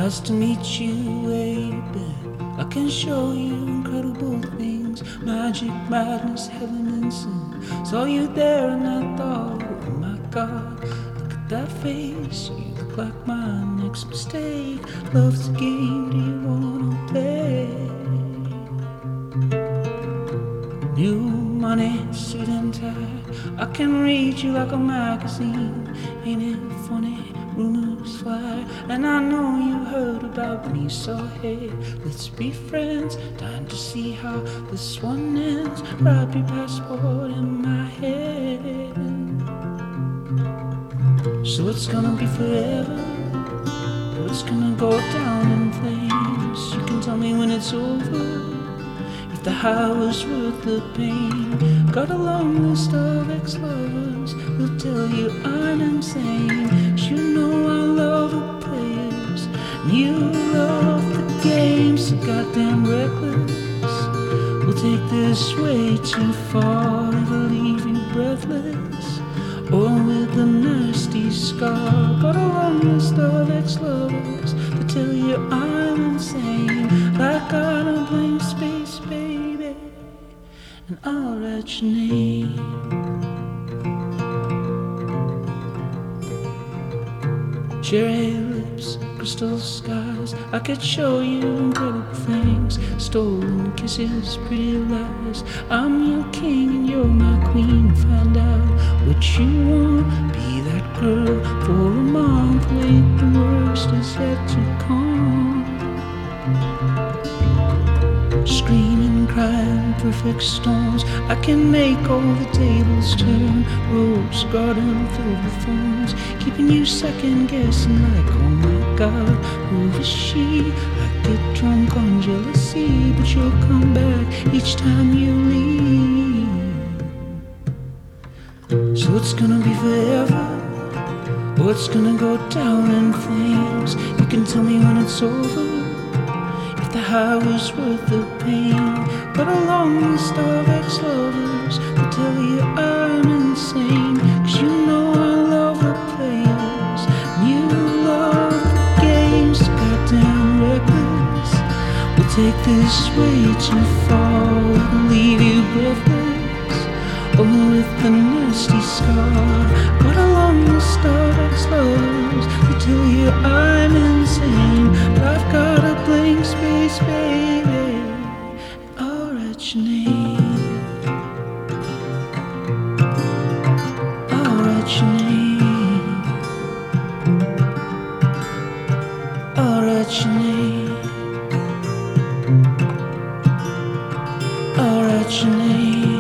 Nice to meet you, baby. I can show you incredible things, magic, madness, heaven and sin. Saw you there and I thought, oh my God, look at that face. You look like my next mistake. Love's a game, do you wanna play? New money, suit and tie. I can read you like a magazine. Ain't it funny? Rumors fly, and I know you heard about me. So hey, let's be friends. Time to see how this one ends. Wrap your passport in my hand. So it's gonna be forever, or it's gonna go down in flames. You can tell me when it's over, if the high was worth the pain. Got a long list of ex-lovers who'll tell you I'm insane. 'Cause you know I love the players, and you love the game. So goddamn reckless, we'll take this way too far. It'll leave you breathless, or with a nasty scar. Got a long list of ex-lovers to tell you I'm insane. Like I don't blank space, baby, and I'll write your name. Cherry lips, crystal skies. I could show you incredible things. Stolen kisses, pretty lies. I'm your king and you're my queen. Find out what you want. Be that girl for a month. Wait, the worst is yet to come. Screaming, crying, perfect storms. I can make all the tables turn. Rose garden filled with thorns, keeping you second guessing like, oh my God, who is she? I get drunk on jealousy, but you'll come back each time you leave. So it's gonna be forever, or it's gonna go down in flames. You can tell me when it's over, the high was worth the pain. Got a long list of ex-lovers to tell you I'm insane. 'Cause you know I love the players, and you love the games. So goddamn reckless, we'll take this way too far. We'll leave you breathless, or with a nasty scar. Got a long list of ex-lovers to tell you I'm insane. But I've got a blank space, baby, I'll write your name. I'll write your name. I'll write your name. I'll write your name.